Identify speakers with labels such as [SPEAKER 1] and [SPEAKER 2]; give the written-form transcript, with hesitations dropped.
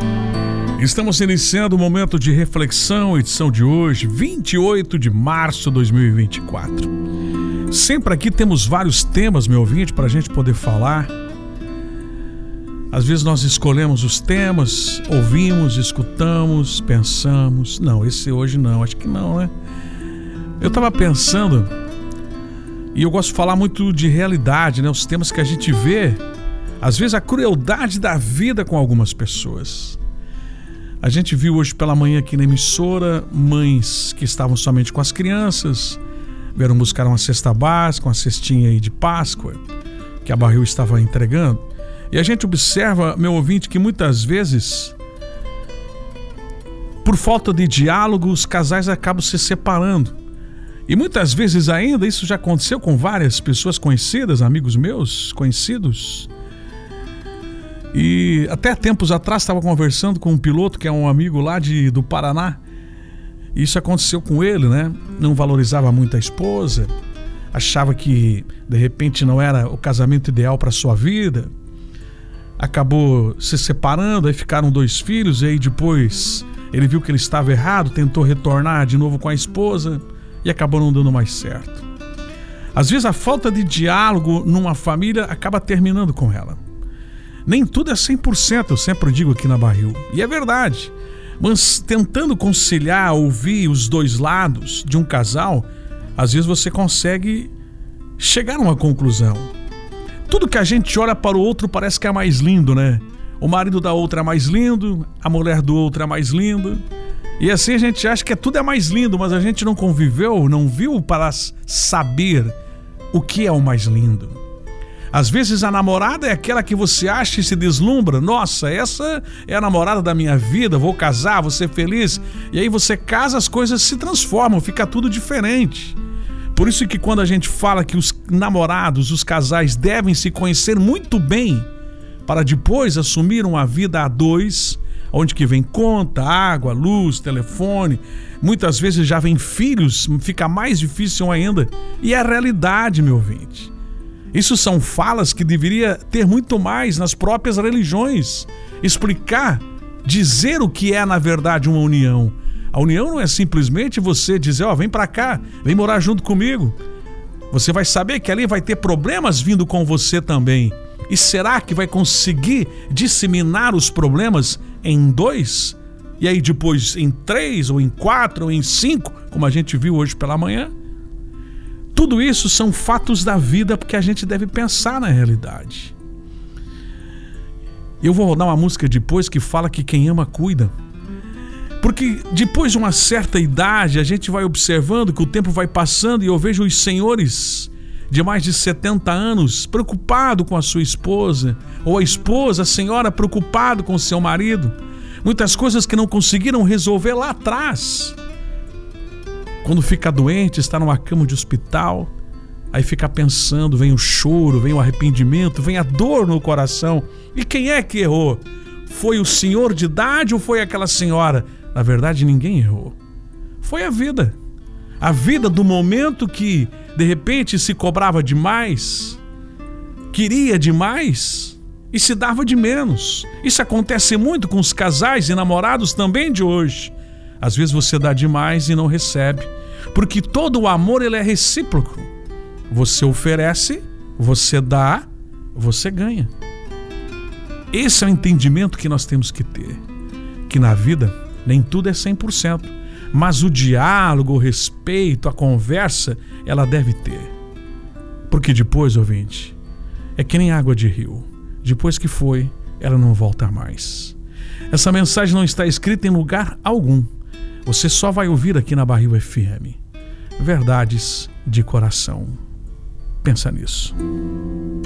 [SPEAKER 1] Estamos iniciando o momento de reflexão, edição de hoje, 28 de março de 2024. Sempre aqui temos vários temas, meu ouvinte, para a gente poder falar. Às vezes nós escolhemos os temas, ouvimos, escutamos, pensamos. Não, esse hoje não, acho que não, né? Eu estava pensando, e eu gosto de falar muito de realidade, né? Os temas que a gente vê, às vezes a crueldade da vida com algumas pessoas. A gente viu hoje pela manhã aqui na emissora mães que estavam somente com as crianças, vieram buscar uma cesta básica, uma cestinha aí de Páscoa, que a Barril estava entregando. E a gente observa, meu ouvinte, que muitas vezes, por falta de diálogo, os casais acabam se separando. E muitas vezes ainda, isso já aconteceu com várias pessoas conhecidas, amigos meus, conhecidos. E até tempos atrás estava conversando com um piloto que é um amigo lá do Paraná. E isso aconteceu com ele, né? Não valorizava muito a esposa, achava que de repente não era o casamento ideal para a sua vida. Acabou se separando, aí ficaram 2 filhos, e aí depois ele viu que ele estava errado, tentou retornar de novo com a esposa e acabou não dando mais certo. Às vezes a falta de diálogo numa família acaba terminando com ela. Nem tudo é 100%, eu sempre digo aqui na Barril. E é verdade. Mas tentando conciliar, ouvir os dois lados de um casal, às vezes você consegue chegar a uma conclusão. Tudo que a gente olha para o outro parece que é mais lindo, né? O marido da outra é mais lindo, a mulher do outro é mais linda. E assim a gente acha que tudo é mais lindo, mas a gente não conviveu, não viu para saber o que é o mais lindo. Às vezes a namorada é aquela que você acha e se deslumbra. Nossa, essa é a namorada da minha vida, vou casar, vou ser feliz. E aí você casa, as coisas se transformam, fica tudo diferente. Por isso que quando a gente fala que os namorados, os casais devem se conhecer muito bem para depois assumir uma vida a 2, onde que vem conta, água, luz, telefone, muitas vezes já vem filhos, fica mais difícil ainda. E é a realidade, meu ouvinte. Isso são falas que deveria ter muito mais nas próprias religiões. Explicar, dizer o que é na verdade uma união. A união não é simplesmente você dizer, vem pra cá, vem morar junto comigo. Você vai saber que ali vai ter problemas vindo com você também. E será que vai conseguir disseminar os problemas em 2? E aí depois em 3, ou em 4, ou em 5, como a gente viu hoje pela manhã? Tudo isso são fatos da vida, porque a gente deve pensar na realidade. Eu vou rodar uma música depois que fala que quem ama cuida. Porque depois de uma certa idade a gente vai observando que o tempo vai passando e eu vejo os senhores de mais de 70 anos preocupado com a sua esposa, ou a esposa, a senhora preocupado com o seu marido. Muitas coisas que não conseguiram resolver lá atrás. Quando fica doente, está numa cama de hospital, aí fica pensando, vem o choro, vem o arrependimento, vem a dor no coração. E quem é que errou? Foi o senhor de idade ou foi aquela senhora? Na verdade, ninguém errou. Foi a vida. A vida do momento que, de repente, se cobrava demais, queria demais e se dava de menos. Isso acontece muito com os casais e namorados também de hoje. Às vezes você dá demais e não recebe, porque todo o amor ele é recíproco. Você oferece, você dá, você ganha. Esse é o entendimento que nós temos que ter, que na vida nem tudo é 100%, mas o diálogo, o respeito, a conversa, ela deve ter. Porque depois, ouvinte, é que nem água de rio. Depois que foi, ela não volta mais. Essa mensagem não está escrita em lugar algum. Você só vai ouvir aqui na Barril FM. Verdades de coração. Pensa nisso.